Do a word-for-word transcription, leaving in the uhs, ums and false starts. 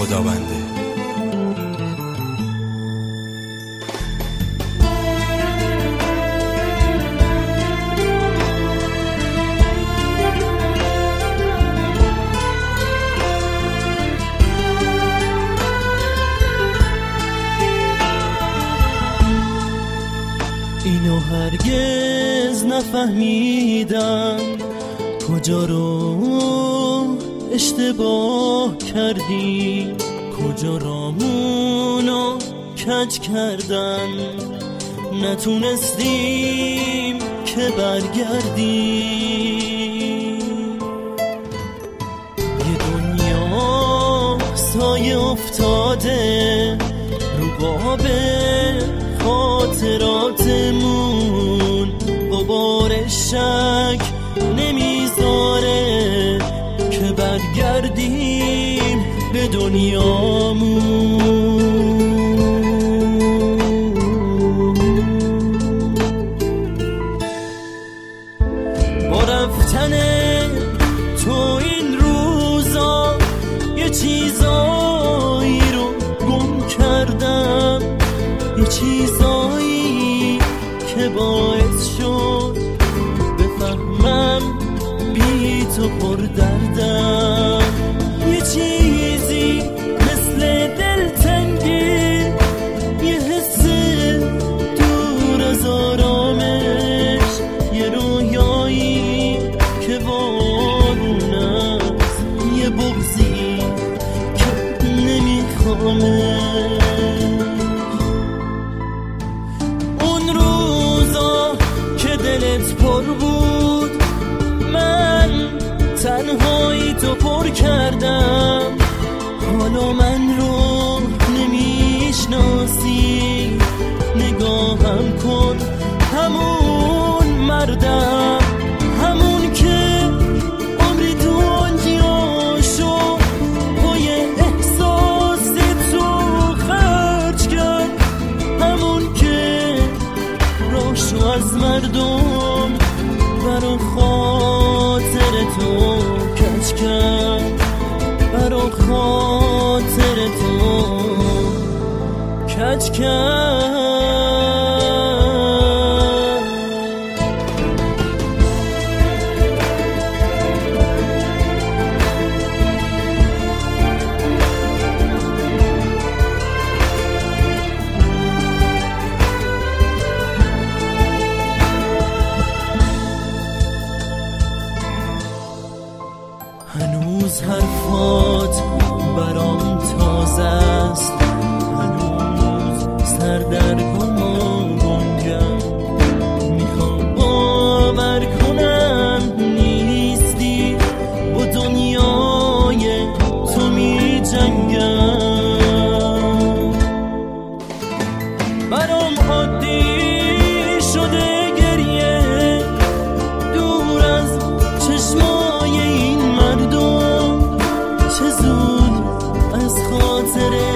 خداونده. اینو هرگز نفهمیدم کجا رو اشتباه کردی، کجا رامونو کج کردن، نتونستیم که برگردیم. یه دنیا سایه افتاده رو باب خاطراتمون، غبار شک نمیذاره که برگردیم به دنیامون. با رفتن تو این روزا یه چیزایی رو گم کردم، یه چیزایی که باعث شد بفهمم بی تو پر دردم. یه چیزی مثل دلتنگی، یه حس دور از آرامش، یه رویایی که وارون است، یه بغضی که نمیخوامه. اون روزا که دلت پر بود من تنهایی تو پر کردم، حالا من رو نمیشناسی، نگاهم کن همون مردم، همون که عمری دنیاشو پای احساس تو خرج کرد، همون که راشو از مردم برا خاطر تو کج کرد، برا خاطر تو کج کرد. هنوز حرفات برام تازه است، هنوز سردرگم و گنجم، میخوام باور کنم نیستی، با دنیای تو می جنگم. برام عادی شده گریه دور از چشمای این مردم، چه زود از خاطر